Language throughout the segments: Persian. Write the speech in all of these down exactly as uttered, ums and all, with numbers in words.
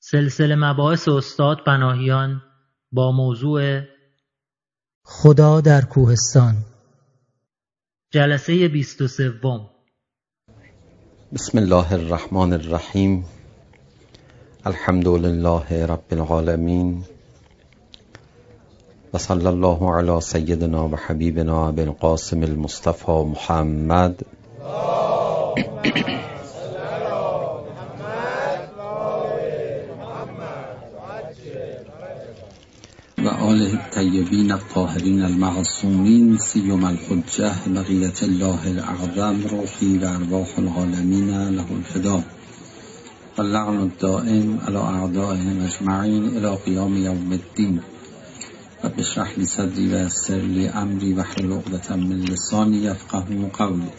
سلسله مباحث استاد پناهیان با موضوع خدا در کوهستان، جلسه بیست و سوم. بسم الله الرحمن الرحیم. الحمد لله رب العالمین و صلی الله علی سیدنا و حبیبنا ابی القاسم المصطفى محمد و آله الطیبین الطاهرین المعصومین سیما الحجة بقیة الله الاعظم روحی و ارواح العالمین له الفدا و اللعن الدائم علی اعدائهم اجمعین الی قیام یوم الدین. رب اشرح لی صدری و یسر لی امری واحلل عقدة من لسانی یفقهوا قولی.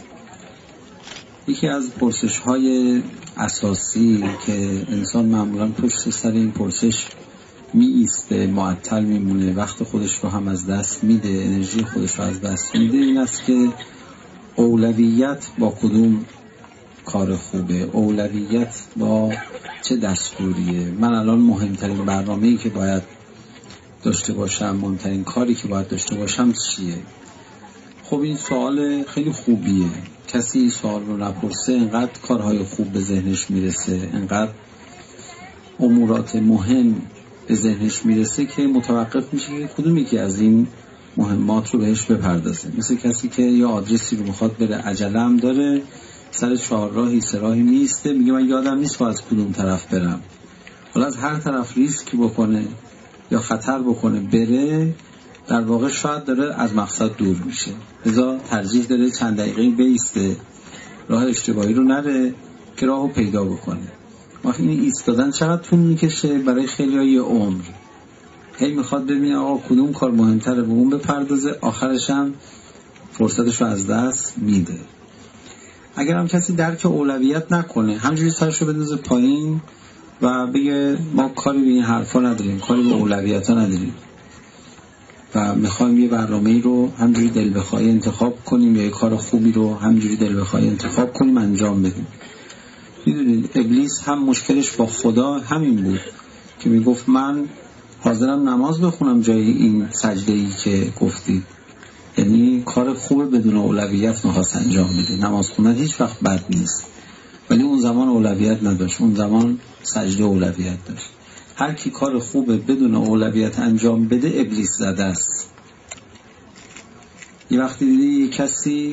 یکی از پرسش های اساسی که انسان معمولا پشت سر این پرسش می ایسته، معطل میمونه، وقت خودش رو هم از دست میده، انرژی خودش رو از دست میده، این است که اولویت با کدوم کار خوبه، اولویت با چه دستوریه. من الان مهمترین برنامه‌ای که باید داشته باشم، مهمترین کاری که باید داشته باشم چیه؟ خب این سوال خیلی خوبیه. کسی سوال رو نپرسه انقدر کارهای خوب به ذهنش میرسه، انقدر امورات مهم به ذهنش میرسه که متوقف میشه که کدوم یکی از این مهمات رو بهش بپردازه. مثل کسی که یه آدرسی رو میخواد بره، عجله هم داره، سر چهارراهی سه راهی میسته، میگه من یادم نیست از کدوم طرف برم. حالا از هر طرف ریسک بکنه یا خطر بکنه بره، در واقع شاید داره از مقصد دور میشه. لذا ترجیح داره چند دقیقه بیسته، راه اشتباهی رو نره که راهو پیدا بکنه. وقتی این ایستادن چقدر طول میکشه؟ برای خیلی‌ها یه عمر. هی میخواد ببینه آقا کدوم کار مهمتره به اون بپردازه، آخرش هم فرصتش رو از دست میده. اگر هم کسی درک اولویت نکنه، همجوری سرشو بدوزه پایین و بگه ما کاری به این حرفا نداریم، کاری به اولویت ها نداریم و میخوایم یه برنامه‌ای رو همجوری دل بخوای انتخاب کنیم یا یه کار خوبی رو همجوری دل بخوای انتخاب کنیم انجام بدیم. میدونید ابلیس هم مشکلش با خدا همین بود که میگفت من حاضرم نماز بخونم جای این سجده‌ای که گفتید. یعنی کار خوب بدون اولویت میخواست انجام بده. نماز خوندن هیچ وقت بد نیست، ولی اون زمان اولویت نداشت، اون زمان سجده اولویت داشت. هر کی کار خوب بدون اولویت انجام بده ابلیس زده است. یه وقتی دیدی یه کسی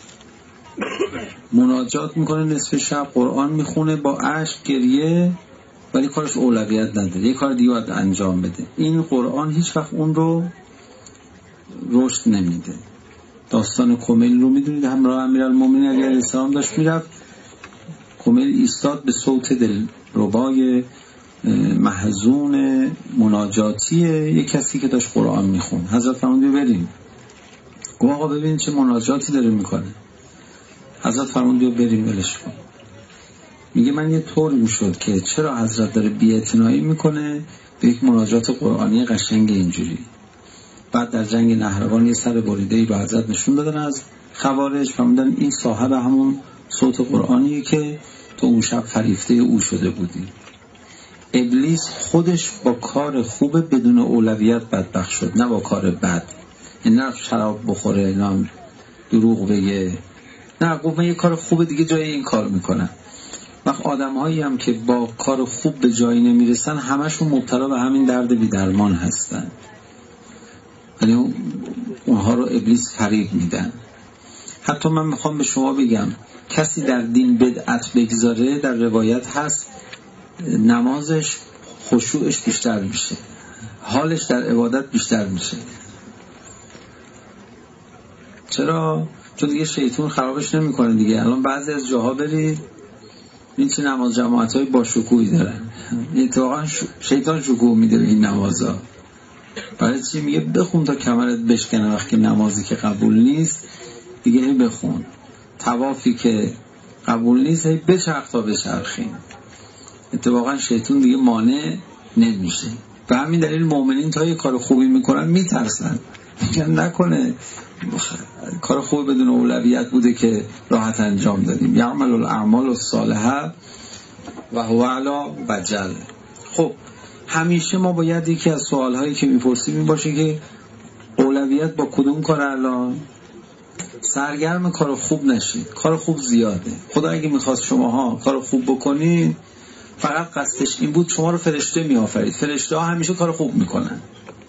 مناجات میکنه نصف شب، قرآن میخونه با اشک گریه، ولی کارش اولویت نداره، یه کار دیگه باید انجام بده. این قرآن هیچ وقت اون رو رشد نمیده. داستان کمیل رو میدونید، همراه امیرالمومنین علیه السلام داشت میرفت، کمیل ایستاد به صوت دلربای محزون مناجاتی یک کسی که داشت قرآن میخون. حضرت فرمودن بریم. گفت آقا ببین چه مناجاتی داره میکنه. حضرت فرمودن بریم ولش کن. میگه من یه طور میشد که چرا حضرت داره بی‌اعتنایی میکنه به یک مناجات قرآنی قشنگ اینجوری. بعد در جنگ نهروان یه سر بریده‌ای به حضرت نشون دادن از خوارج، فرمودن این صاحب همون صوت قرآنیه که تو اون شب فریفته او شده بودی. ابلیس خودش با کار خوب بدون اولویت بدبخت شد، نه با کار بد. این نه شراب بخوره، نه دروغ بگه، نه گفت من یه کار خوب دیگه جای این کار میکنن. وقت آدم هایی هم که با کار خوب به جایی نمیرسن همشون مبتلا به همین درد بی درمان هستن، یعنی اونها رو ابلیس فریب میدن. حتی من میخوام به شما بگم کسی در دین بدعت بگذاره، در روایت هست نمازش خشوعش بیشتر میشه، حالش در عبادت بیشتر میشه. چرا؟ چون دیگه شیطان خرابش نمیکنه دیگه. الان بعضی از جاها برید این چه نماز جماعت‌های با شکوهی دارن، اتفاقا شیطان شکوه میده به این نمازها. برای چی؟ میگه بخون تا کمرت بشکنه. وقتی نمازی که قبول نیست دیگه هی بخون، طوافی که قبول نیست هی بچرخ تا بچرخین. اتفاقا شیطان دیگه مانع نمیشه. به همین دلیل مؤمنین تا یه کار خوبی میکنن میترسن، میگن نکنه کار خوب بدون اولویت بوده که راحت انجام دادیم. یعمل الاعمال الصالحه و هو علی وجل. خب همیشه ما باید یکی از سوالهایی که میپرسیم این باشه که اولویت با کدوم کار الان؟ سرگرم کار خوب نشید. کار خوب زیاده. خدا اگه میخواست شماها کار خوب بکنید فقط قصدش این بود شما رو فرشته میآفرید. فرشته ها همیشه کار خوب میکنن.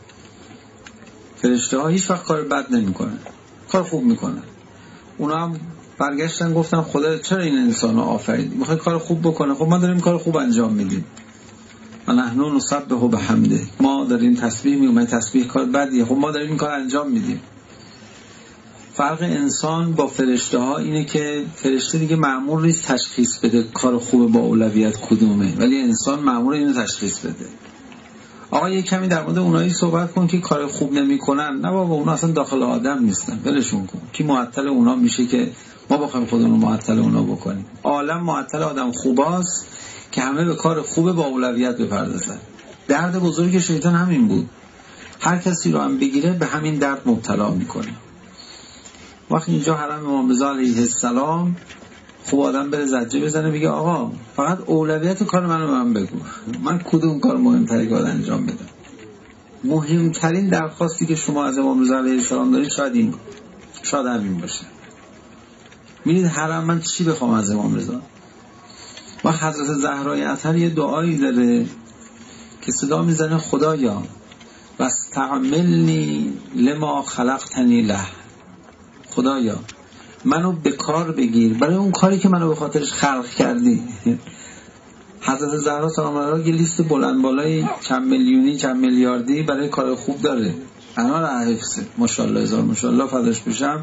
فرشته ها هیچ وقت کار بد نمیکنن، کار خوب میکنن. اونا هم برگشتن گفتن خدا چرا این انسان رو آفرید؟ میخواد کار خوب بکنه. خب ما داریم کار خوب انجام میدیم. و نحن نسبح بحمده، ما داریم تسبیح میگیم. تسبیح کار بدیه، خب ما داریم این کار انجام میدیم. فرق انسان با فرشته ها اینه که فرشته دیگه مأمور نیست تشخیص بده کار خوب با اولویت کدومه، ولی انسان مأمور اینو تشخیص بده. آقا یک کمی در مورد اونایی صحبت کن که کار خوب نمیکنن. نه بابا، اونا اصلا داخل آدم نیستن، ولشون کن. کی معطل اونا میشه که ما بخوایم خودمون رو معطل اونا بکنیم؟ عالم معطل آدم خوباست که همه به کار خوب با اولویت بپردازن. درد بزرگ شیطان همین بود. هر کسی رو هم بگیره به همین درد مبتلا میکنه. وقتی اینجا حرم امام رضا علیه السلام خوب آدم بره زجه بزنه بگه آقا فقط اولویت کار منو به من بگو، من کدوم کار مهمتری باید انجام بدم. مهمترین درخواستی که شما از امام رضا علیه السلام دارید شاید این شاید همین باشه. می‌بینید حرم من چی بخوام از امام رضا؟ و حضرت زهرای اطهر یه دعایی داره که صدا میزنه خدایا واستعملنی لما خلقتنی له. خدایا منو به کار بگیر برای اون کاری که منو به خاطرش خلق کردی. حضرت زهرا سلام علیها یه لیست بلند بالای چند میلیونی چند میلیاردی برای کار خوب داره. انا را حفظه ماشاءالله هزار ماشاءالله فداش بشم.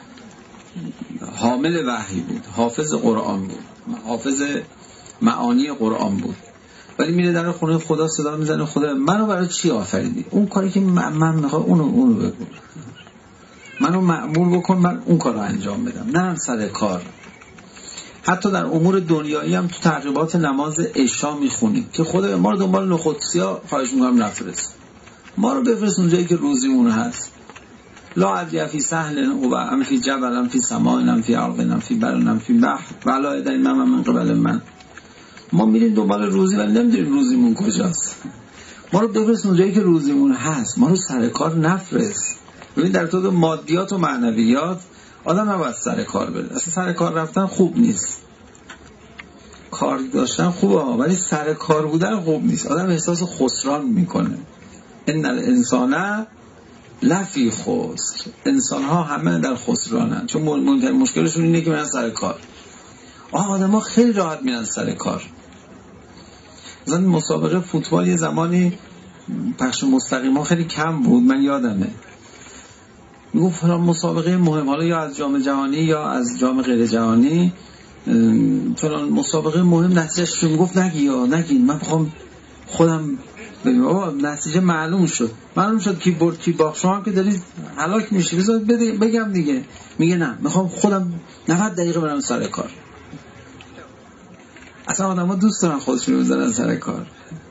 حامل وحی بود، حافظ قرآن بود، حافظ معانی قرآن بود، ولی میره در خونه خدا صدا میزنه خدا منو برای چی آفریدی؟ اون کاری که من, من میخوام اونو اونو بگو، منو مأمور بکن من اون کار رو انجام بدم، نه سر کار. حتی در امور دنیایی هم تو ترغیبات نماز عشا میخونیم که خدا ما رو دنبال نخودسیا خواهش میکنم نفرست، ما رو بفرست اونجایی که روزیمون هست. لا ادری فی سهل و ام فی جبل ام فی سماء ام فی ارض ام فی بر ام فی بحر ولا ادری من من قبل من. ما میریم دنبال روزی ولی نمیدونیم روزیمون کجاست. ما رو بفرست اونجایی که روزیمون هست، ما رو سر کار نفرست. ببین در طور مادیات و معنویات آدم نباید سر کار بره. اصلا سر کار رفتن خوب نیست. کار داشتن خوبه ولی سر کار بودن خوب نیست. آدم احساس خسران میکنه. ان الانسان لفی خسر. انسان ها همه در خسرانن، چون مشکلشون اینه که میرن سر کار. آه آدم ها خیلی راحت میرن سر کار. مثلا مسابقه فوتبال یه زمانی پخش مستقیم ها خیلی کم بود، من یادمه میگفت فلان مسابقه مهم، حالا یا از جام جهانی یا از جام غیر جهانی، فلان مسابقه مهم نتیجهش رو میگفت نگی یا نگی من بخوام خودم ببینم. آقا نتیجه معلوم شد، معلوم شد کی برد کی باخت، شما هم که دارید هلاک میشی بذار بگم دیگه. میگه نه میخوام خودم نود دقیقه برم سر کار. اصلا آدم ها دوست دارن خودشون بزنن سر کار،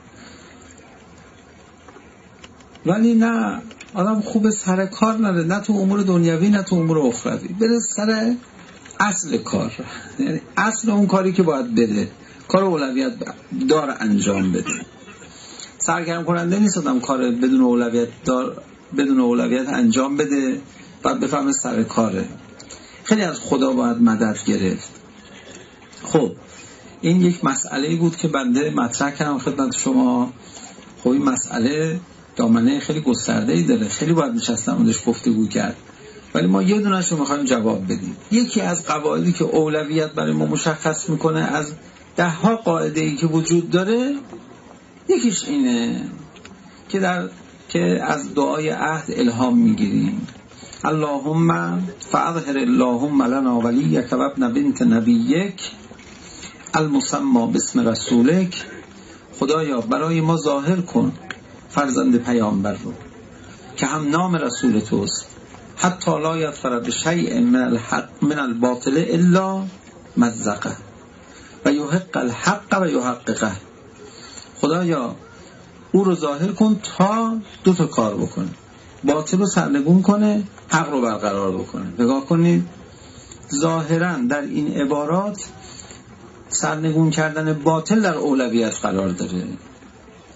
ولی نه، آدم خوب سر کار نره، نه تو امور دنیوی نه تو امور اخروی، بره سر اصل کار، یعنی اصل اون کاری که باید بده، کار اولویت دار انجام بده. سرگرم کننده نیست آدم کار بدون اولویت دار بدون اولویت انجام بده بعد بفهمه سر کاره. خیلی از خدا باید مدد گرفت. خب این یک مسئله بود که بنده مطرح کردم خدمت شما. خب این مسئله دامنه خیلی گسترده‌ای داره، خیلی باید نشستم اونش گفتگو کرد، ولی ما یه دونه‌اش رو می‌خوایم جواب بدیم. یکی از قواعدی که اولویت برای ما مشخص میکنه از ده ها قاعده‌ای که وجود داره، یکیش اینه که در که از دعای عهد الهام میگیریم. اللهم فاظهر اللهم لنا ولیک و ابن بنت نبیک المسمى باسم رسولک. خدایا برای ما ظاهر کن فرزند پیامبر رو که هم نام رسول توست، حتی لا یظفر بشیء من الحق من الباطل الا مزقه و یحق الحق و یحققه. خدایا او رو ظاهر کن تا دو تا کار بکنه، باطل رو سرنگون کنه، حق رو برقرار بکنه. نگاه کنید ظاهرا در این عبارات سرنگون کردن باطل در اولویت قرار داره.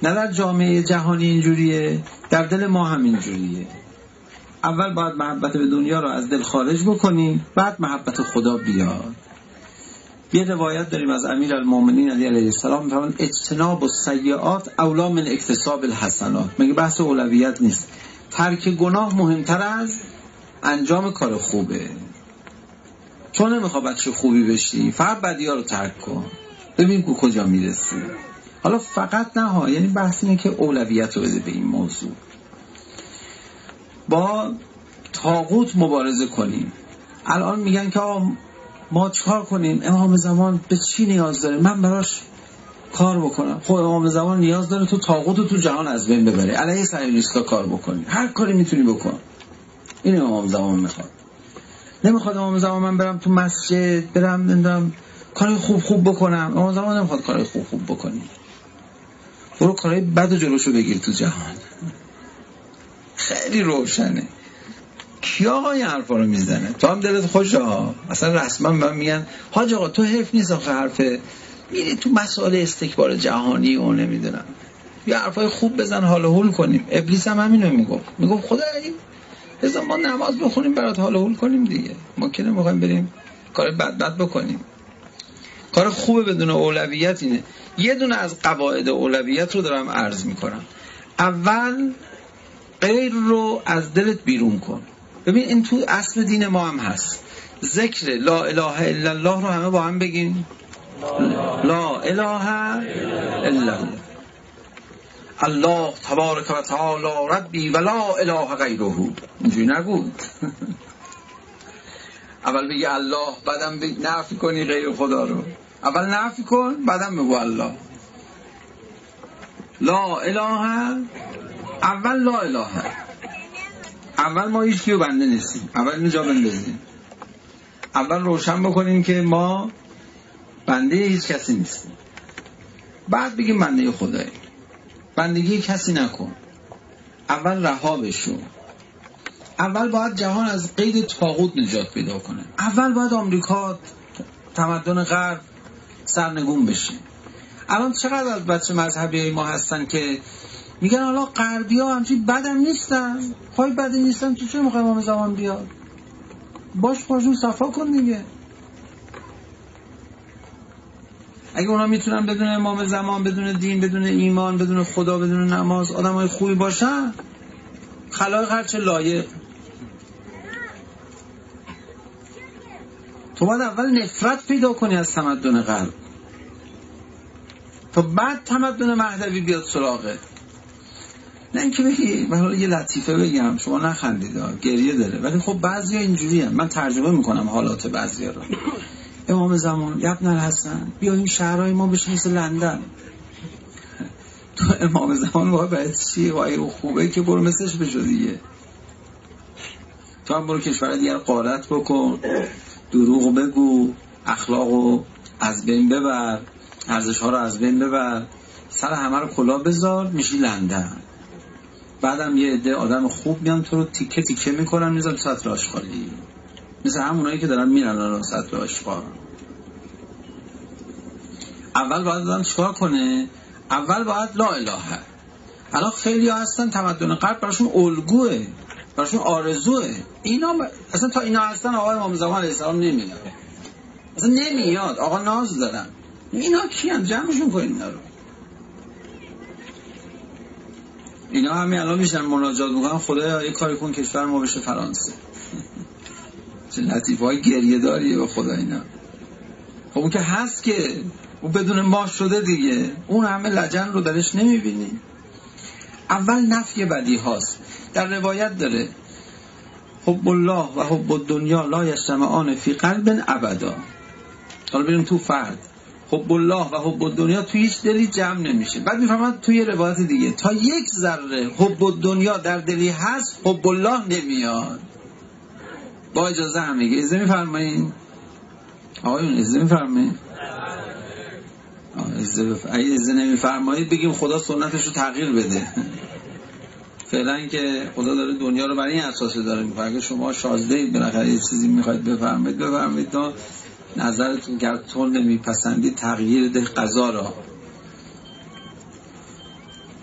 نه در جامعه جهانی اینجوریه، در دل ما هم اینجوریه. اول باید محبت به دنیا رو از دل خارج بکنیم، بعد محبت خدا بیاد. یه روایت داریم از امیرالمومنین علی علیه السلام میفرمایند اجتناب السیئات اولی من اکتساب الحسنات. مگه بحث اولویت نیست؟ ترک گناه مهمتر از انجام کار خوبه. چون نمیخواد بچه خوبی بشی، فقط بدی‌ها رو ترک کن، ببین کو کجا میرسی. حالا فقط نه ها، یعنی بحث اینه که اولویت رو بده به این موضوع. با طاغوت مبارزه کنیم. الان میگن که آقا ما چیکار کنیم؟ امام زمان به چی نیاز داره؟ من براش کار بکنم. خب امام زمان نیاز داره تو طاغوت رو تو جهان از بین ببری، علیه صهیونیست‌ها کار بکنی، هر کاری میتونی بکن. این امام زمان میخواد. نمیخواد امام زمان من برم تو مسجد، برم نمیدونم کار خوب خوب بکنم. امام زمان نمیخواد کار خوب خوب بکنی. برو کارهای بد و جلوشو بگیر تو جهان. خیلی روشنه. کی آقا این حرفا رو میزنه؟ تو هم دلت خوشه ها. اصلا رسما من میگن حاج آقا تو حرف نیست آخه حرفه، میری تو مسائل استکبار جهانی و نمیدونم یه حرفای خوب بزن حال و حول کنیم. ابلیس هم همینو میگفت، میگفت خدای بذار ما نماز بخونیم برات حال و حول کنیم دیگه. ما که نمیخوایم بریم کار بد بد بکنیم. کار خوبه بدون اولویت اینه. یه دونه از قواعد اولویت رو دارم عرض میکنم. اول غیر رو از دلت بیرون کن. ببین این تو اصل دین ما هم هست. ذکر لا اله الا الله رو همه با هم بگیم. لا اله الا الله. الله تبارک و تعالی ربی و لا اله غیره. اینجوری نگو. اول بگی الله، بعدم بگی نفی کنی غیر خدا رو. اول نفی کن، بعدم بگو الله. لا اله، اول لا اله. اول ما هیچ کیو بنده نیستیم. اول اینو جا بندازیم. اول روشن بکنیم که ما بنده هیچ کسی نیستیم. بعد بگیم بنده خداییم. بندگی کسی نکن. اول رها بشو. اول باید جهان از قید طاغوت نجات پیدا کنه. اول باید آمریکا، تمدن غرب سرنگون بشه. الان چقدر از بچه مذهبی ما هستن که میگن حالا غربی ها همچین بدم نیستن. خواهی بدی نیستن تو چه میخوای امام زمان بیاد؟ باش باشون صفا کن دیگه. اگه اونا میتونن بدون امام زمان، بدون دین، بدون ایمان، بدون خدا، بدون نماز آدم های خوبی باشن، خلایق هرچه لایق. تو باید اول نفرت پیدا کنی از تمدن غرب تا بعد تمدن مهدوی بیاد سراغت. نه اینکه بگی من یه لطیفه بگم شما نخندید، گریه داره، ولی خب بعضیا اینجوری هم. من ترجمه میکنم حالات بعضیا رو. امام زمان یا ابن الحسن بیا این شهرهای ما بشه مثل لندن. تو امام زمان باید باید چیه؟ باید خوبه که برو مثلش بشو دیگه. تو هم برو کشور دیگر غارت بکن، دروغ بگو، اخلاقو از بین ببر، ارزش ها رو از بین ببر، سر همه رو کلا بذار، میشی لندن. بعدم یه عده آدم خوب میان تو رو تیکه تیکه میکنن میذارن تو سطل آشغالی، مثل همونایی که دارن میرن الان سطل آشغال. اول باید آدم چیکار کنه؟ اول باید لا اله. الان خیلی ها هستن تمدن غرب براشون الگوه، براشون آرزوه. اینا ب... اصلا تا اینا هستن آقای امام زمان علیه السلام نمیاد. اصلا نمیاد. آقا ناز دارن. اینا کیان؟ جمعشون کنین اینا رو. اینا همین الان میشن مناجات میکنن خدایا یه کاری کن کشور ما بشه فرانسه. چه لطیفه های گریه داریه به خدا اینا. خب اون که هست که اون بدون ما شده دیگه. اون همه لجن رو درش نمیبینی. اول نفی بدی هاست. در روایت داره حب الله و حب الدنیا لا یجتمعان فی قلب ابدا. حالا بریم تو فرد. حب الله و حب الدنیا توی هیچ دلی جمع نمیشه. بعد میفهمد توی روایت دیگه تا یک ذره حب الدنیا در دلی هست حب الله نمیاد. با اجازه همگی اجازه میفرمایین؟ آقایون اجازه میفرمایین؟ اگه اجازه نمیفرمایید بگیم خدا سنتش رو تغییر بده. فعلا که خدا داره دنیا رو برای این اساس داره میکنه. اگه شما شازده اید بالاخره یه چیزی میخواید بفرمایید بفرمایید، تا نظرتون گرتون نمیپسندید تغییر ده قضا را.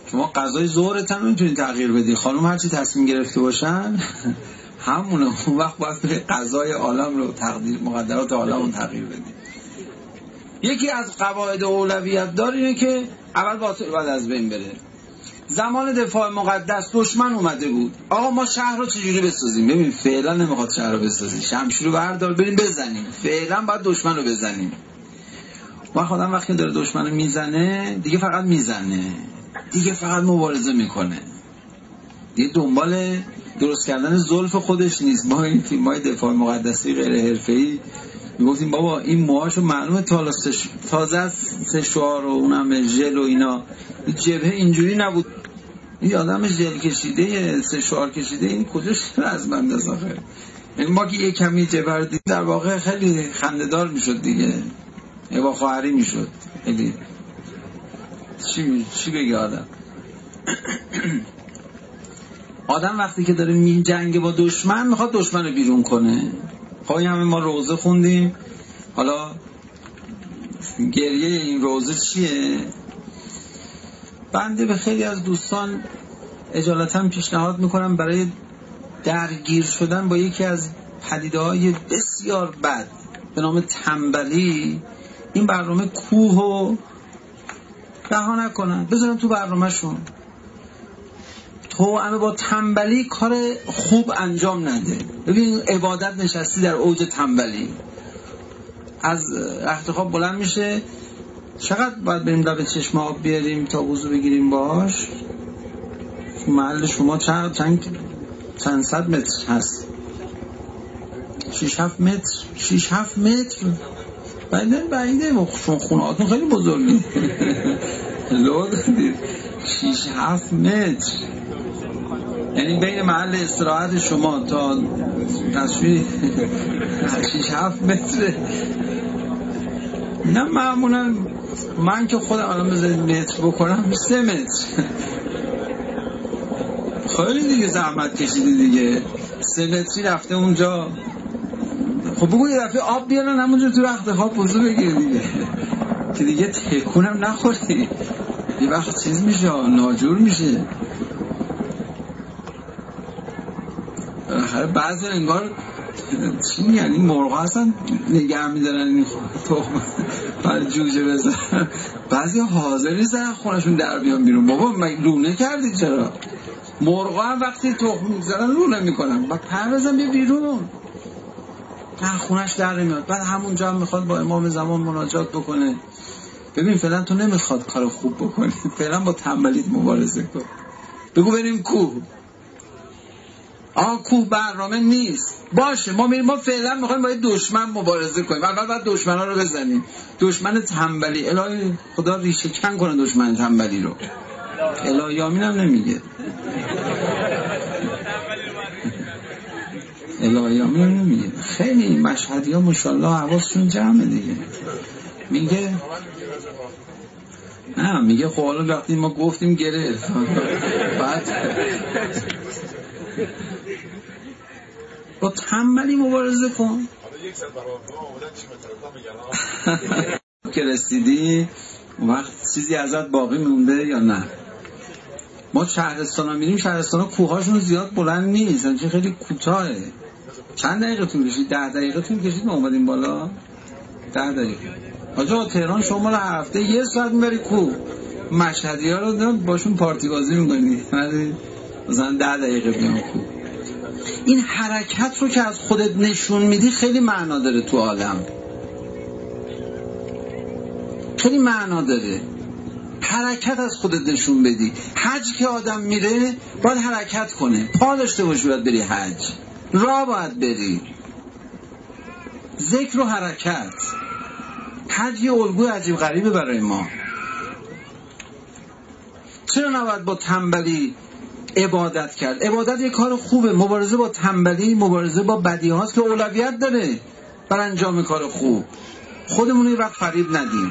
شما غذای ظهرت هم نمیتونی تغییر بدی، خانم هرچی تصمیم گرفته باشن همونه، اون وقت باید بری غذای عالم رو تقدیر مقدرات عالم رو تغییر بدی. یکی از قواعد اولویت دار اینه که اول باطل بعد از بین بره. زمان دفاع مقدس دشمن اومده بود، آقا ما شهر رو چجوری بسازیم؟ ببین فعلا نمیخواد شهر رو بسازی، شمشیر رو بردار بریم بزنیم، فعلا باید دشمن رو بزنیم. ما خودم وقتی داره دشمن رو میزنه دیگه فقط میزنه، دیگه فقط مبارزه میکنه، دیگه دنبال درست کردن زلف خودش نیست. ما این فیلم‌های دفاع مقدسی غیر حرفه‌ای میگفتیم بابا این موهاشو معلومه تازه سه شعار و اونم ژل و اینا، جبهه اینجوری نبود، این آدم ژل کشیده سه شعار کشیده این کجاش از بنده آخه. ما که یک کمی جبهه رو دید در واقع خیلی خنده‌دار میشد دیگه، با خواهری میشد. خیلی چی چی بگه آدم آدم وقتی که داره می جنگه با دشمن میخواد دشمن رو بیرون کنه. خب همه ما روزه خوندیم، حالا گریه این روزه چیه؟ بنده به خیلی از دوستان اجالتا پیشنهاد میکنم برای درگیر شدن با یکی از پدیده‌های بسیار بد به نام تنبلی این برنامه کوه و رها نکنن، بذارن تو برنامه شون. تو همه با تنبلی کار خوب انجام نده. ببین عبادت نشستی در اوج تنبلی، از رخت خواب بلند میشه، چقدر باید بریم لب چشم آب بیاریم تا وضو بگیریم باش؟ محل شما چند چند چند صد متر هست؟ شش هفت متر شش هفت متر بعیده بعیده چون خونه هاتون خیلی بزرگی لو دادید شش هفت متر، یعنی بین محل استراحت شما تا تصویر شش هفت متر. نه معمولا من که خودم الان بذارید متر بکنم سه متر خیلی دیگه زحمت کشیدی دیگه، سه متری رفته اونجا. خب بگو یه دفعه آب بیارن همونجا تو رخت خواب وضو بگیر دیگه که دیگه تکونم نخوری، یه وقت چیز میشه ناجور میشه. بعضی انگار چی میگن این مرغا هستن نگه میدارن این تخم برای جوجه بزن، بعضی حاضر نیستن خونشون در بیان بیرون. بابا لونه کردید چرا؟ مرغا هم وقتی تخم میگذارن لونه میکنن و پر بزن بیا بیرون، نه خونش در نمیاد. بعد همونجا هم میخواد با امام زمان مناجات بکنه. ببین فعلا تو نمیخواد کار خوب بکنی، فعلا با تنبلیت مبارزه کن. بگو بریم کوه. آه کوه برنامه نیست باشه، ما میریم، ما فعلا میخوایم با دشمن مبارزه کنیم، اول باید دشمنا رو بزنیم. دشمن تنبلی، الهی خدا ریشه کن کنه دشمن تنبلی رو. الهی آمین هم نمیگه، الهی آمین هم نمیگه. خیلی مشهدی ها ماشاءالله حواسشون جمعه دیگه. میگه نه میگه خب حالا وقتی ما گفتیم گرفت بعد با تنبلی مبارزه کن. که رسیدی وقت چیزی ازت باقی مونده یا نه؟ ما شهرستان ها میریم، شهرستان ها کوهاشون زیاد بلند نیست، چه خیلی کوتاهه. چند دقیقه طول کشید؟ ده دقیقه طول کشید ما اومدیم بالا. ده دقیقه آجا تهران شما رو هفته یه ساعت میبری کوه، مشهدی ها رو باشون پارتی بازی میکنی مثلا ده دقیقه بیان کوه. این حرکت رو که از خودت نشون میدی خیلی معنا داره تو عالم، خیلی معنا داره. حرکت از خودت نشون بدی. حج که آدم میره باید حرکت کنه، پا داشته باشی باید بری حج، راه باید بری، ذکر و حرکت. حج یه الگوی عجیب غریبه برای ما. چرا نباید با تنبلی عبادت کرد؟ عبادت یه کار خوبه، مبارزه با تنبلی مبارزه با بدی هاست که اولویت داره بر انجام کار خوب. خودمون یه وقت فریب ندیم.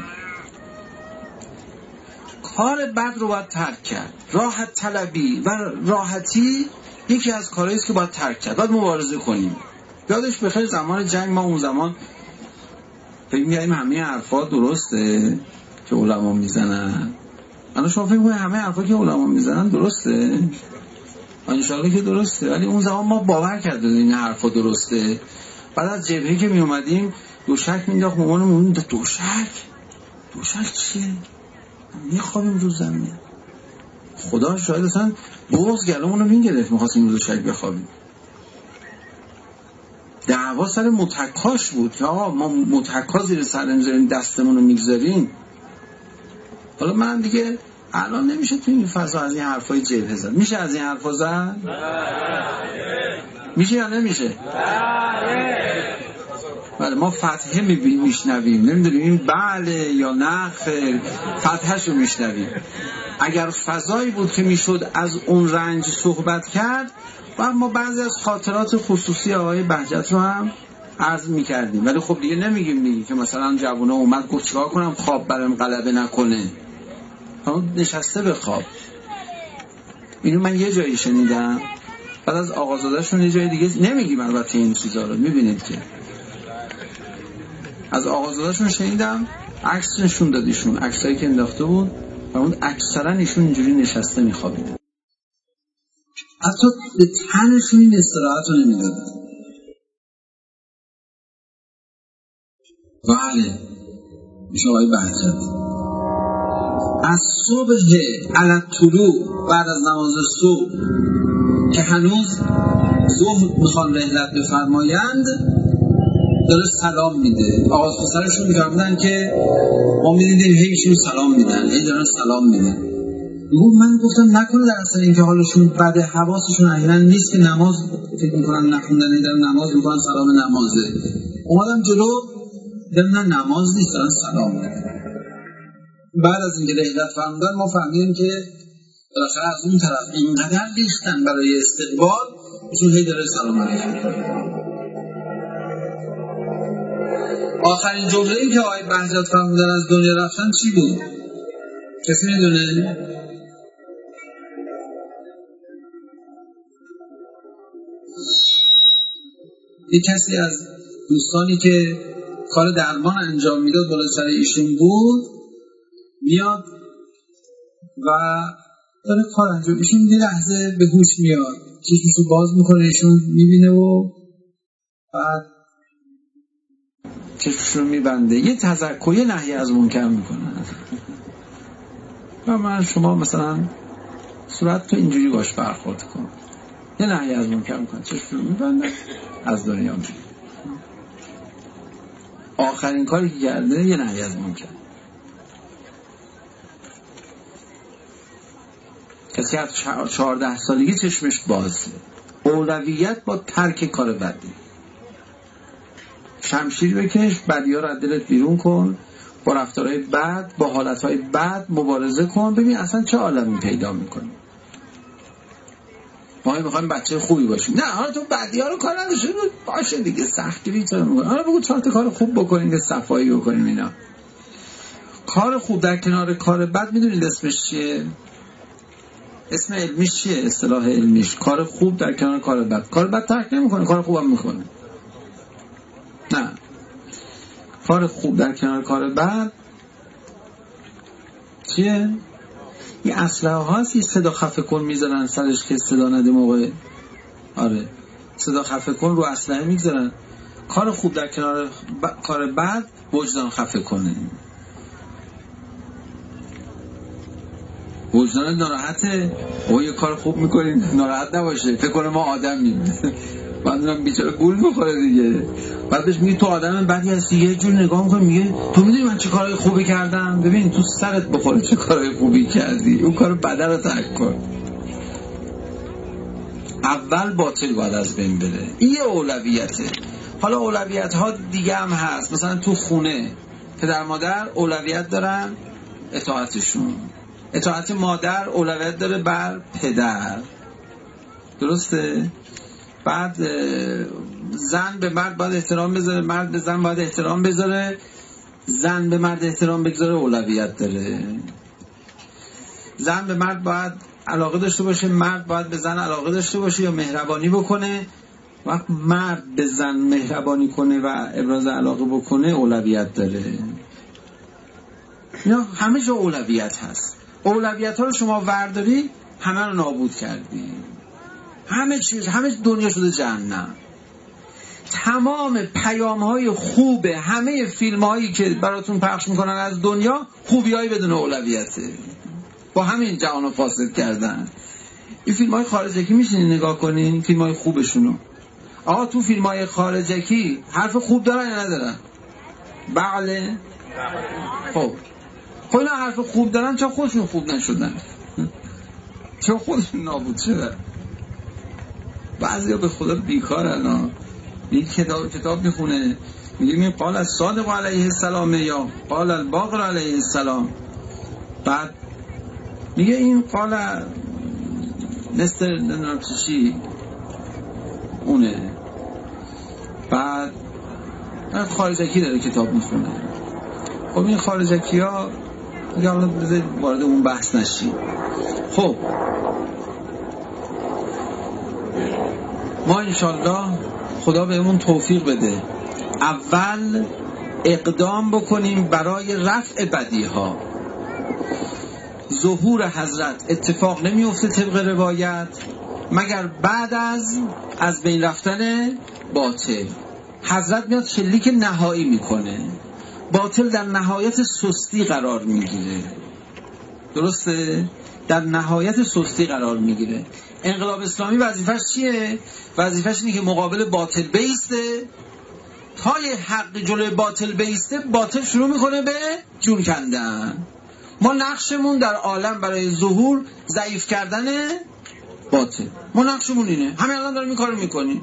کار بد رو باید ترک کرد. راحت طلبی و راحتی یکی از کارهایی است که باید ترک کرد. باید مبارزه کنیم. یادش بخیر زمان جنگ ما اون زمان فکر می‌کردیم همه حرفا درسته که علما میزنن. الان حالا شما فکر کنید همه حرفا که علما میزنن درسته؟ انشالله که درسته، ولی اون زمان ما باور کردیم این حرفا درسته. بعد از جبهه که می اومدیم دوشک مینداخت مامانمون، دوشک دوشک چیه؟ میخوابیم رو زمین. خدا شاید اصلا بغض گلومون رو میگرفت میخواستیم رو دوشک بخوابیم. دعوا سر متکاش بود که آقا ما متکا زیر سر نمیذاریم، دستمون رو میگذاریم. حالا من دیگه الان نمیشه تو این فضا از این حرفای جبهه زد. میشه از این حرفا زد؟ میشه یا نمیشه؟ بله. ما فتحه میشنویم، نمیدونیم این بله یا نه خیر، فتحه‌شو میشنویم. اگر فضایی بود که میشد از اون رنج صحبت کرد و ما بعضی از خاطرات خصوصی آقای بهجت رو هم عرض میکردیم، ولی خب دیگه نمیگیم دیگه که مثلا جوونا اومد گفت چیکار کنم خواب برام غلبه نکنه، همون نشسته به خواب. اینو من یه جایی شنیدم، بعد از آقازاده‌شون یه جای دیگه نمیگیم البته این چیزا رو، میبینید که از آقازاده‌شون شنیدم عکس نشون داد ایشون، عکسایی که انداخته بود و اون اکثرا ایشون اینجوری نشسته میخوابیدن، حتی به تنشون این استراحت رو نمیدادن. بله میشه آقای بهجت از صبح علی طلوع بعد از نماز صبح که هنوز ظهر میخوان رحلت بفرمایند داره سلام میده. آغاز پسرشون میگردن که ما میدیدیم هی ایشون سلام میدن، هی دارن سلام میدن. من گفتم نکنه در اصل این که حالشون بده، حواسشون احیانا نیست که نماز فکر میکنن نخوندن، دارن نماز میکنن، سلام نمازه. اومدم جلو دیدم نه نماز نیست، دارن سلام میدن. بعد از اینکه رحلت فرمودن ما فهمیدیم که بالاخره از اون طرف اینقدر ریختن برای استقبال، ایشون هی داره سلام علیکم میکنه. آخرین جمله‌ای که آقای بهجت فرمودن از دنیا رفتن چی بود؟ کسی میدونه؟ یک کسی از دوستانی که کار درمان انجام میداد بالا سر ایشون بود، میاد و داره کار انجام، ایشون یه لحظه به هوش میاد، چشمشو باز میکنه، ایشون میبینه و بعد چشمشو میبنده، یه تذکر، یه نهی از منکر میکنه. و من شما مثلا صورت تو اینجوری باش برخورد کن، یه نهی از منکر میکنه، چشمشو میبنده، از دنیا میره. آخرین کاری که کرده یه نهی از منکر. کسی از چهارده سالگی چشمش بازه. اولویت با ترک کار بدی. شمشیر بکش، بدی‌ها رو از دلت بیرون کن، با رفتارهای بد، با حالتهای بد مبارزه کن، ببین اصلا چه عالمی پیدا میکنی. ما میخوایم بچه خوبی باشیم. نه حالا تو بدی‌ها رو کار نداشته باشه دیگه، سختگیری تو میکنی. حالا بگو چهار تا کار خوب بکنیم که صفایی بکنیم. اینا کار خوب در کنار کار بد میدونید اسمش چیه؟ اسم علمیش چیه؟ اصطلاح علمیش کار خوب در کنار کار بد. کار بد ترک نمیکنه، کار خوبم میکنه. نه، کار خوب در کنار کار بد چیه؟ یه اسلحه هاست، یه صدا خفه کن میذارن سرش که صدا نده موقع. آره صدا خفه کن رو اسلحه میذارن. کار خوب در کنار ب... کار بد وجدان خفه کنه. وجدان ناراحته، او یه کار خوب میکنیم ناراحت نباشه، فکر کنه ما آدمیم. بعد اونم بیچاره گول میخوره دیگه. بعد بهش میگه تو آدم بدی هستی، یه جور نگاه میکنه میگه تو میدونی من چه کارهای خوبی کردم؟ ببین تو سرت بخوره چه کارهای خوبی کردی، اون کارو بده رو ترک کن. اول باطل باید از بین بره، این یه اولویته. حالا اولویت ها دیگه هم هست، مثلا تو خونه پدر مادر اولویت دارن اطاعتشون، اطاعت مادر اولویت داره بر پدر، درسته؟ بعد زن به مرد باید احترام بذاره، مرد به زن باید احترام بذاره، زن به مرد احترام بگذاره اولویت داره. زن به مرد باید علاقه داشته باشه، مرد باید به زن علاقه داشته باشه یا مهربانی بکنه. وقت مرد به زن مهربانی کنه و ابراز علاقه بکنه اولویت داره. اینا همه جا اولویت هست. اولویت ها رو شما ورداری، همه رو نابود کردی، همه چیز، همه دنیا شده جهنم. تمام پیام های خوب همه فیلم هایی که براتون پخش میکنن از دنیا خوبی هایی بدون اولویته، با همین جهان رو فاسد کردن. این فیلم های خارجکی میشینی نگاه کنین، فیلم های خوبشونو. آقا تو فیلم های خارجکی حرف خوب دارن یا ندارن؟ بله. خب خب اینا حرف خوب دارن، چون خودشون خوب نشدن، چون خودشون نابود شدن. بعضیا به خدا بیکارن. این کتاب کتاب میخونه، میگه این قال از صادق علیه السلام یا قال الباقر علیه السلام. بعد میگه این قال مستر نمیدونم چی اونه. بعد خارجکی داره کتاب میخونه. خب این خارجکی ها دیگه حالا بذارید وارد اون بحث نشیم. خب ما انشالله خدا بهمون توفیق بده اول اقدام بکنیم برای رفع بدیها. ظهور حضرت اتفاق نمیفته طبق روایت مگر بعد از از بین رفتن باطل. حضرت میاد شلیک نهایی میکنه، باطل در نهایت سستی قرار میگیره. درسته؟ در نهایت سستی قرار میگیره. انقلاب اسلامی وظیفش چیه؟ وظیفش اینه که مقابل باطل بیسته. تا یه حق جلوی باطل بیسته، باطل شروع میکنه به جون کندن. ما نقشمون در عالم برای ظهور ضعیف کردن باطل. ما نقشمون اینه. همین الان داریم این کارو میکنیم.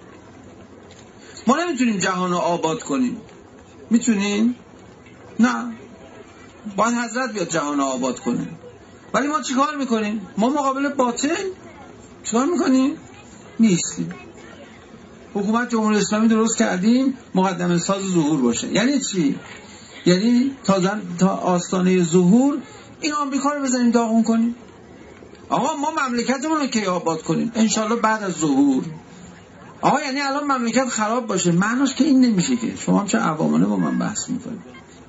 ما نمیتونیم جهان رو آباد کنیم. میتونیم؟ نه. باید حضرت بیاد جهان رو آباد کنه. ولی ما چی کار میکنیم؟ ما مقابل باطل چی کار میکنیم؟ نیستیم. حکومت جمهوری اسلامی درست کردیم مقدمه ساز ظهور باشه. یعنی چی؟ یعنی تا, تا آستانه ظهور این آمریکا رو بزنیم داغون کنیم. آقا ما مملکتمون رو که آباد کنیم انشالله بعد از ظهور. آقا یعنی الان مملکت خراب باشه، معناش که این نمیشه که شما هم چه عوامانه با من بحث میکنید.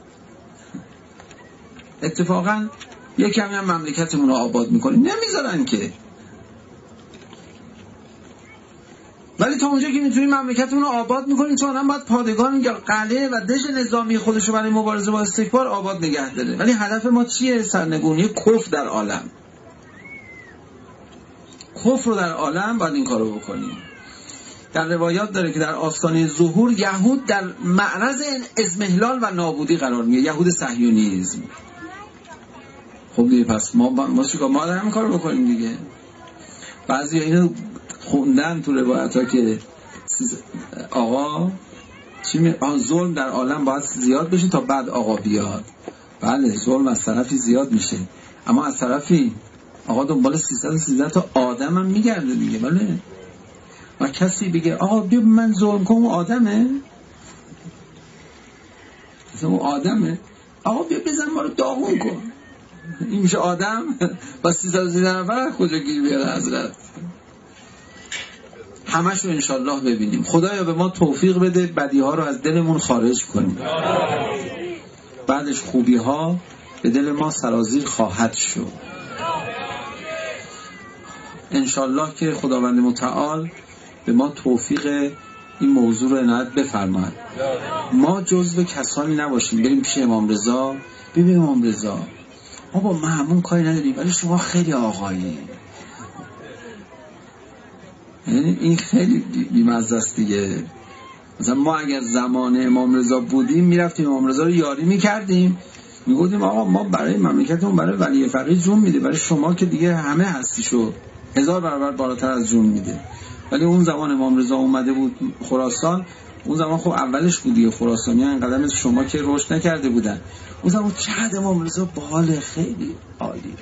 اتفاقا یک کمی هم مملکتمون رو آباد میکنیم، نمیذارن که. ولی تا اونجا که میتونیم مملکتمون رو آباد میکنیم، چون هم باید پادگان یا قلعه و دژ نظامی خودش رو برای مبارزه با استکبار آباد نگه داره. ولی هدف ما چیه؟ سرنگونی کفر در عالم. کفر رو در عالم باید این کارو بکنیم. در روایات داره که در آستانه ظهور یهود در معرض اضمحلال و نابودی قرار میگیره، یهود صهیونیسم. خب دیگه پس ما ما چیکار ما داریم این کارو بکنیم دیگه. بعضی اینو خوندن تو روایت ها که آقا چی می آن ظلم در عالم باید زیاد بشه تا بعد آقا بیاد. بله ظلم از طرفی زیاد میشه، اما از طرفی آقا دنبال سیصد و سیزده تا آدم هم میگرده دیگه. بله و کسی بگه آقا بیا من ظلم کنم، آدمه مثلا اون آدمه، آقا بیا بزن ما رو داغون کن، این میشه آدم؟ با سیصد و سیزده نفر کجا گیر بیاره حضرت؟ همش رو انشالله ببینیم. خدایا به ما توفیق بده بدی ها رو از دلمون خارج کنیم، بعدش خوبی ها به دل ما سرازیر خواهد شد انشالله. که خداوند متعال به ما توفیق این موضوع رو عنایت بفرماید. ما جزو کسانی نباشیم بریم پیش امام رضا ببینیم امام رضا ما با مهمون کاری نداریم ولی شما خیلی آقایی. یعنی این خیلی بی‌مزه است دیگه. مثلا ما اگر زمان امام رضا بودیم میرفتیم امام رضا رو یاری میکردیم، میگفتیم آقا ما برای مملکتمون برای ولی فقیه جون میده، برای شما که دیگه همه هستیشو هزار برابر بالاتر از جون میده. ولی اون زمان امام رضا اومده بود خراسان، اون زمان خب اولش بودی خراسانی ها اینقدر مثل شما که رشد نکرده بودن. اون زمان چقدر امام رضا باحال، خیلی عالی.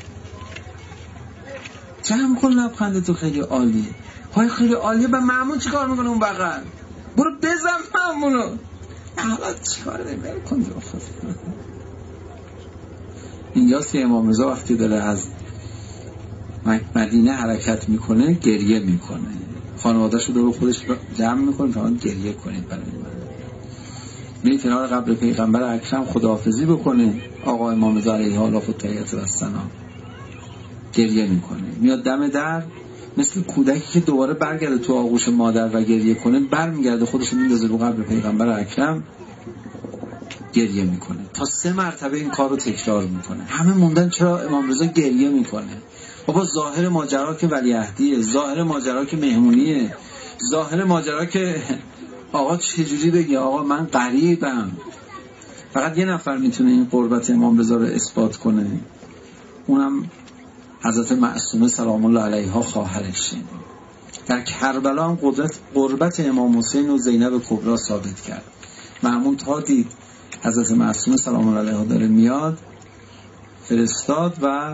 جمع کن لبخند تو، خیلی عالی. های خیلی عالیه. به مأمون چیکار میکنه اون بغل؟ برو بزن مأمونو. حالا چیکار داری؟ بر کن جو خود. اینجاست که امام رضا وقتی داره از مدینه حرکت میکنه گریه میکنه، خانواده‌شو دور خودش جمع میکنه تا گریه کنید برای من. میره کنار قبر پیغمبر اکرم خداحافظی بکنه. آقا امام رضا علیه السلام و تحیت و السلام گریه میکنه. میاد دم در، مثل کودکی که دوباره برگرده تو آغوش مادر و گریه کنه، برمیگرده خودش رو میندازه رو قبر پیغمبر اکرم، گریه میکنه. تا سه مرتبه این کار رو تکرار میکنه. همه موندن چرا امام رضا گریه میکنه؟ بابا ظاهر ماجرا که ولیعهدیه، ظاهر ماجرا که مهمونیه، ظاهر ماجرا که آقا چجوری بگی آقا من غریبم. فقط یه نفر میتونه این قربت امام رضا رو اثبات کنه، اونم حضرت معصومه سلام الله علیها خواهرشه. در کربلا هم قدرت قربت امام حسین و زینب کبرا ثابت کرد. مأمون تا دید حضرت معصومه سلام الله علیها داره میاد، فرستاد و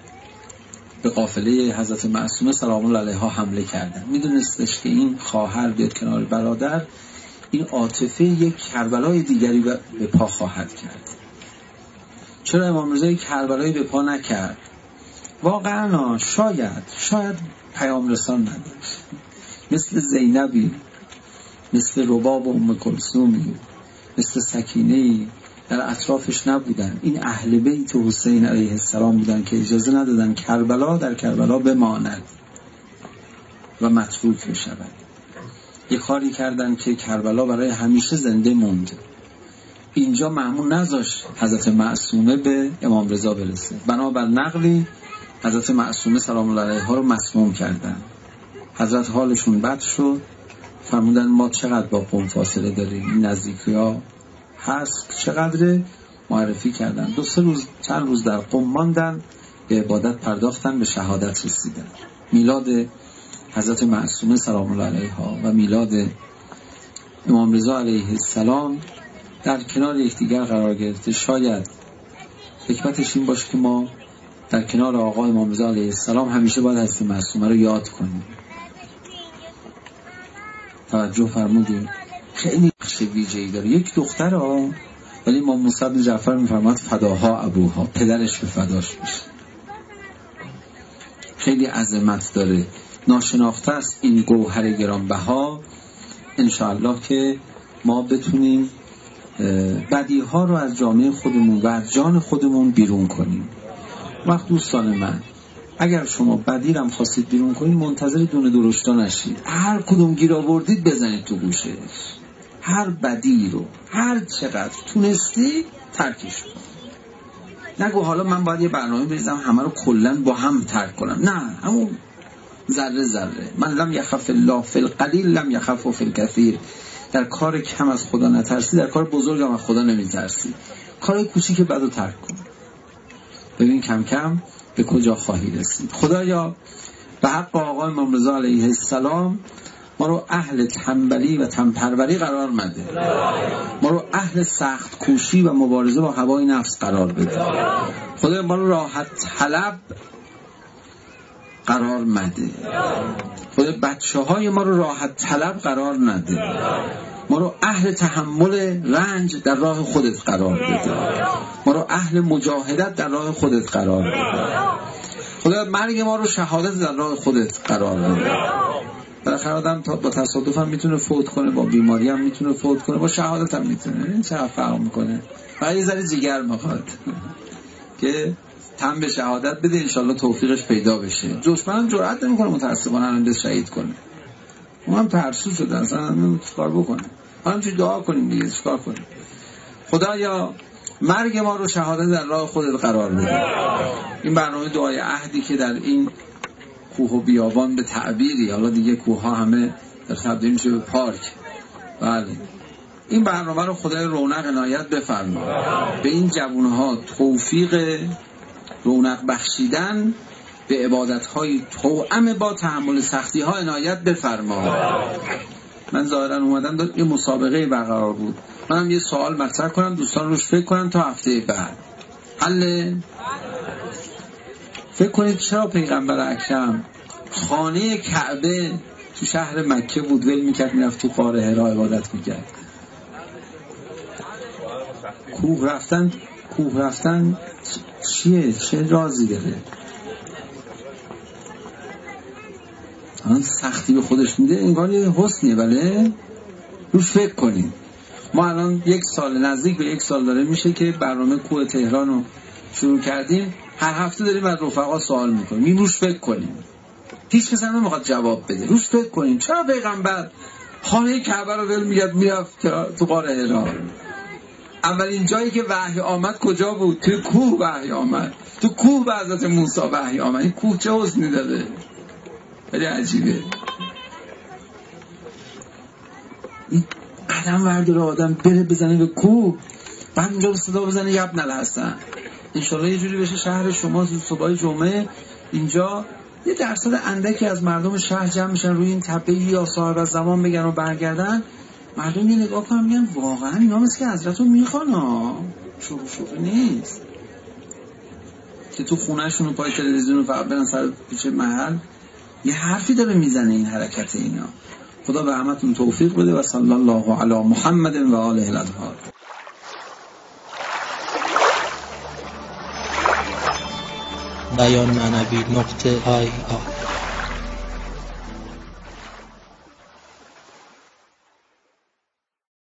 به قافله حضرت معصومه سلام الله علیها حمله کردن. میدونستش که این خواهر بیاد کنار برادر، این عاطفه یک کربلای دیگری به پا خواهد کرد. چرا امام رضا یک کربلایی به پا نکرد؟ واقعا شاید شاید پیام رسان نداشت، مثل زینبی، مثل رباب و ام کلثومی، مثل سکینه‌ای در اطرافش نبودن. این اهل بیت حسین علیه السلام بودن که اجازه ندادن کربلا در کربلا بماند و متروک بشود. یک کاری کردن که کربلا برای همیشه زنده موند. اینجا مأمون نذاشت حضرت معصومه به امام رضا برسه. بنابر نقلی حضرت معصومه سلام الله علیها رو مسموم کردن. حضرت حالشون بد شد، فرمودن ما چقدر با قوم فاصله داریم، این نزدیکی ها هست چقدره، معرفی کردن. دو سه روز چند روز در قوم ماندن، به عبادت پرداختن، به شهادت رسیدن. میلاد حضرت معصومه سلام الله علیها و میلاد امام رضا علیه السلام در کنار یکدیگر قرار گرفته. شاید حکمتش این باشه که ما در کنار آقا امام رضا علیه السلام همیشه باید حضرت معصومه رو یاد کنیم. توجه فرمودیم خیلی نقش ویژه‌ای داره. یک دختر ها، ولی امام موسی بن جعفر میفرماد فداها ابوها، پدرش به فداش بشه. خیلی عظمت داره، ناشناخته است این گوهر گرانبها. انشاءالله که ما بتونیم بدیها رو از جامعه خودمون و از جان خودمون بیرون کنیم. وقت دوستان من، اگر شما بدی رو خواستید بیرون کنید، منتظر دونه درشتا نشید. هر کدوم گیر آوردید بزنید تو گوشش. هر بدی رو هر چقدر تونستی ترکش کن. نگو حالا من باید یه برنامه بریزم همه رو کلن با هم ترک کنم. نه، همون ذره ذره. من لم یخف الله فی القلیل لم یخف فی الکثیر. در کار کم از خدا نترسی، در کار بزرگ هم از خدا نمیترسی. کار کوچیک بدو ترک کن، ببین کم کم به کجا خواهی رسید. خدایا به حق آقا امام رضا علیه السلام ما رو اهل تنبلی و تنپروری قرار مده، ما رو اهل سخت کوشی و مبارزه با هوای نفس قرار بده. خدایا ما رو راحت طلب قرار مده. خدایا بچه های ما رو راحت طلب قرار نده. ما رو اهل تحمل رنج در راه خودت قرار بده. ما رو اهل مجاهدت در راه خودت قرار بده. خدا مرگ ما رو شهادت در راه خودت قرار بده. بالاخره آدم با تصادف هم میتونه فوت کنه، با بیماری هم میتونه فوت کنه، با شهادت هم میتونه. این چه فرق میکنه؟ فقط یه ذره جگر میخواد که تن به شهادت بده، انشالله توفیقش پیدا بشه. دشمن هم جرئت نمیکنه متاسفانه الان شهید کنه. اون هم ترسو شده اصلا چیکار بکنه. حالا چی دعا کنیم دیگه، چیکار کنیم؟ خدایا مرگ ما رو شهادت در راه خودت قرار بده. این برنامه دعای عهدی که در این کوه و بیابان به تعبیری، حالا دیگه کوه ها همه در تبدیل میشه به پارک، بله، این برنامه رو خدای رونق عنایت بفرما. به این جوانها توفیق رونق بخشیدن به عبادت‌های توأم با تحمل سختی‌ها عنایت بفرما. من ظاهراً اومدم داد یه مسابقه برقرار بود، منم یه سوال مطرح کنم، دوستان روش فکر کنن تا هفته بعد. حل فکر کنید چرا پیغمبر اکرم خانه کعبه تو شهر مکه بود، ول میکرد میرفت تو غار حرا عبادت میکرد؟ کوه رفتن کوه رفتن چیه؟ چه رازی داره؟ آن سختی به خودش میده، انگار یه حسنیه. بله روش فکر کنید. ما الان یک سال، نزدیک به یک سال داره میشه که برنامه کوه تهران رو شروع کردیم. هر هفته داریم از رفقا سوال میکنیم، این روش فکر کنیم. هیچ کس هم نمیخواد جواب بده. روش فکر کنیم چرا پیغمبر خانه کعبه رو ول میگرد میرفت تو غار حرا؟ اولین جایی که وحی آمد کجا بود؟ توی کوه وحی آمد. تو کوه به حضرت موسی وحی آمد. این کوه چه حسنی داره، خیلی عجیبه. این قدم ورداره آدم بره بزنه به کوه، بعد اونجا صدا بزنه یبن الحسن. انشالله یه جوری بشه شهر شما صبح جمعه اینجا یه درصد اندکی از مردم شهر جمع میشن روی این تپه یا صاحب از زمان بگن و برگردن، مردم یه نگاه کنن میگن واقعا اینا مثل که حضرت رو میخوان ها، شوخ شوخ نیست که تو خونهشون و پای تلویزیون رو فقط برن سر پیچ محل یه حرفی داره میزنه این حرکت اینا. خدا به همتون توفیق بده و صلی الله علی محمد و آله الاطهار. بیان معنوی نقطه آی آر